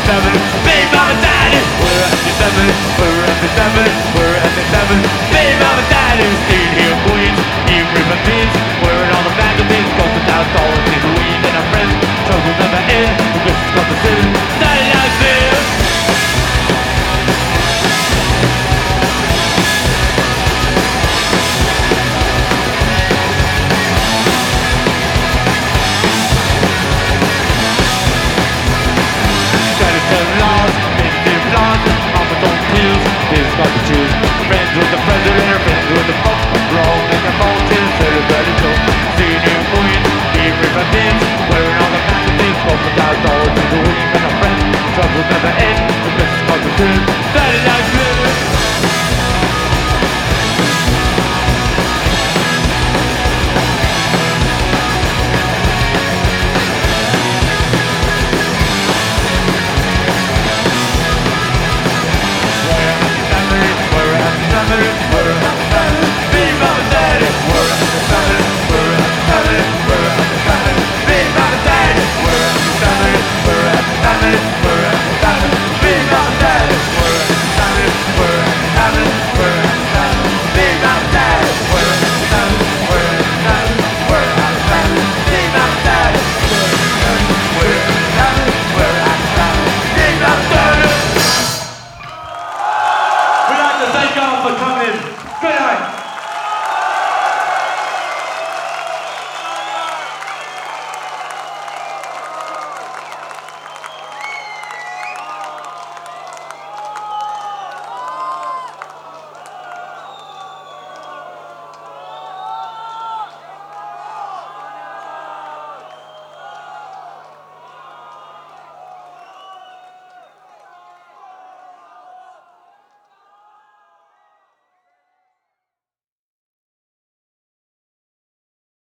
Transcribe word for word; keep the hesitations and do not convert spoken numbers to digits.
seven. Big Mama Daddy, we're at the seven. We're at the seven. We're at the seven. Big Mama Daddy, stay here, Queens. Give me my things.